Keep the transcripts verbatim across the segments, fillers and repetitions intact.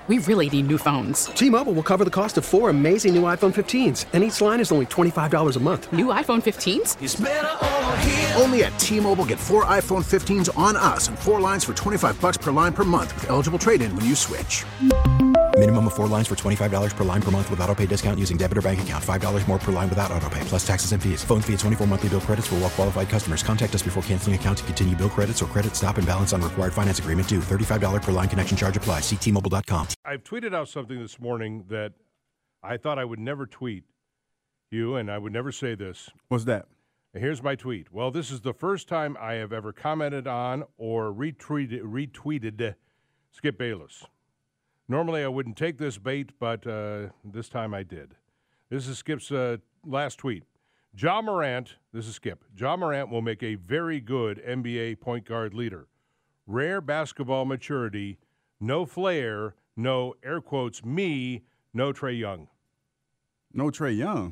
We really need new phones. T-Mobile will cover the cost of four amazing new iPhone fifteens, and each line is only twenty-five dollars a month. New iPhone fifteens? It's better over here. Only at T-Mobile, get four iPhone fifteens on us and four lines for twenty-five dollars per line per month with eligible trade-in when you switch. Minimum of four lines for twenty-five dollars per line per month with autopay discount using debit or bank account. five dollars more per line without autopay, plus taxes and fees. Phone fee at twenty-four monthly bill credits for well-qualified customers. Contact us before canceling account to continue bill credits or credit stop and balance on required finance agreement due. thirty-five dollars per line connection charge applies. See T Mobile dot com. I've tweeted out something this morning that I thought I would never tweet you, and I would never say this. What's that? Here's my tweet. Well, this is the first time I have ever commented on or retweeted, retweeted Skip Bayless. Normally, I wouldn't take this bait, but uh, this time I did. This is Skip's uh, last tweet. Ja Morant, this is Skip, Ja Morant will make a very good N B A point guard leader. Rare basketball maturity, no flair, no, air quotes, me, no Trae Young. No Trae Young?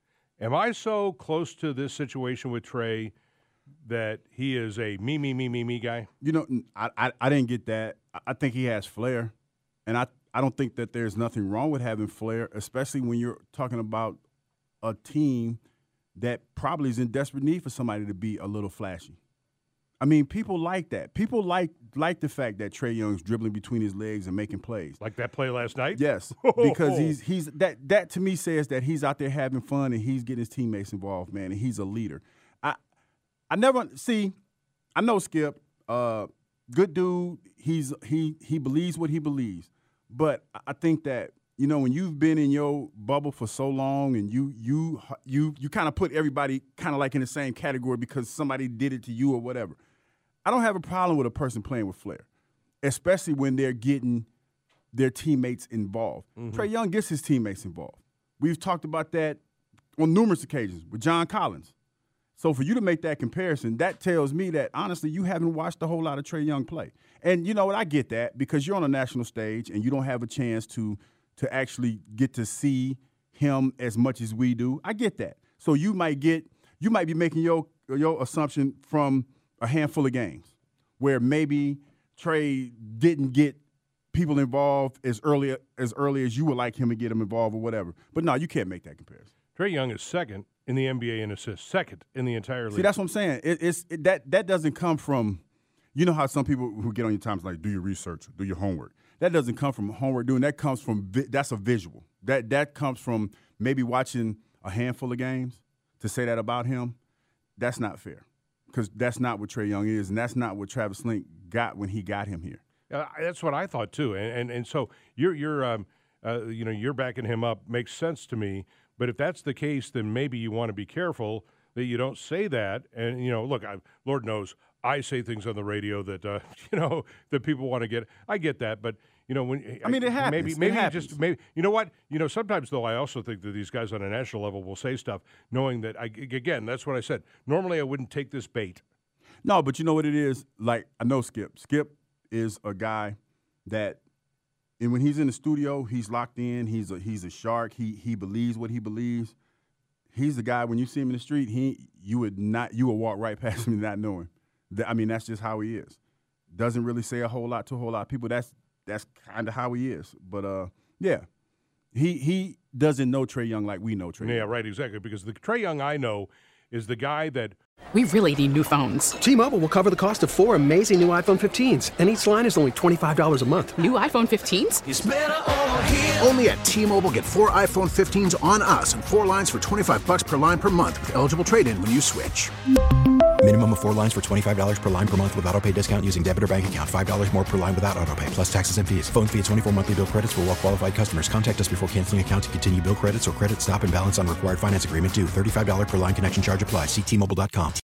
Am I so close to this situation with Trae that he is a me, me, me, me, me guy? You know, I, I, I didn't get that. I think he has flair. And I, I don't think that there's nothing wrong with having flair, especially when you're talking about a team that probably is in desperate need for somebody to be a little flashy. I mean, people like that. People like like the fact that Trae Young's dribbling between his legs and making plays. Like that play last night? Yes, because he's he's that that to me says that he's out there having fun and he's getting his teammates involved, man, and he's a leader. I I never see. I know Skip, uh, good dude. He's he he believes what he believes. But I think that, you know, when you've been in your bubble for so long and you you you you kind of put everybody kind of like in the same category because somebody did it to you or whatever. I don't have a problem with a person playing with flair, especially when they're getting their teammates involved. Mm-hmm. Trae Young gets his teammates involved. We've talked about that on numerous occasions with John Collins. So for you to make that comparison, that tells me that, honestly, you haven't watched a whole lot of Trae Young play. And you know what? I get that because you're on a national stage and you don't have a chance to to actually get to see him as much as we do. I get that. So you might get you might be making your your assumption from a handful of games where maybe Trae didn't get people involved as early as early as you would like him to get them involved or whatever. But no, you can't make that comparison. Trae Young is second in the N B A in assists, second in the entire league. See, that's what I'm saying. It, it's it, that that doesn't come from, you know how some people who get on your times like, do your research, do your homework. That doesn't come from homework doing. That comes from vi- that's a visual. That that comes from maybe watching a handful of games to say that about him. That's not fair because that's not what Trae Young is, and that's not what Travis Link got when he got him here. Uh, that's what I thought too, and and, and so you're you're um, uh, you know you're backing him up makes sense to me. But if that's the case, then maybe you want to be careful that you don't say that. And you know, look, I, Lord knows I say things on the radio that uh, you know that people want to get. I get that, but you know when I mean it happens. Maybe maybe it happens. just maybe you know what you know. Sometimes though, I also think that these guys on a national level will say stuff knowing that I again that's what I said. Normally, I wouldn't take this bait. No, but you know what it is. Like I know Skip. Skip is a guy that. And when he's in the studio, he's locked in. He's a he's a shark. He he believes what he believes. He's the guy. When you see him in the street, he you would not you would walk right past him not knowing. That, I mean, that's just how he is. Doesn't really say a whole lot to a whole lot of people. That's that's kind of how he is. But uh, yeah, he he doesn't know Trae Young like we know Trae Young. Yeah, right, exactly. Because the Trae Young I know is the guy that. We really need new phones. T-Mobile will cover the cost of four amazing new iPhone fifteens, and each line is only twenty-five dollars a month. New iPhone fifteens? It's better over here. Only at T-Mobile, get four iPhone fifteens on us and four lines for twenty-five dollars per line per month with eligible trade-in when you switch. Minimum of four lines for twenty-five dollars per line per month with autopay discount using debit or bank account. five dollars more per line without autopay, plus taxes and fees. Phone fee at twenty-four monthly bill credits for well-qualified customers. Contact us before canceling account to continue bill credits or credit stop and balance on required finance agreement due. thirty-five dollars per line connection charge applies. See T Mobile dot com.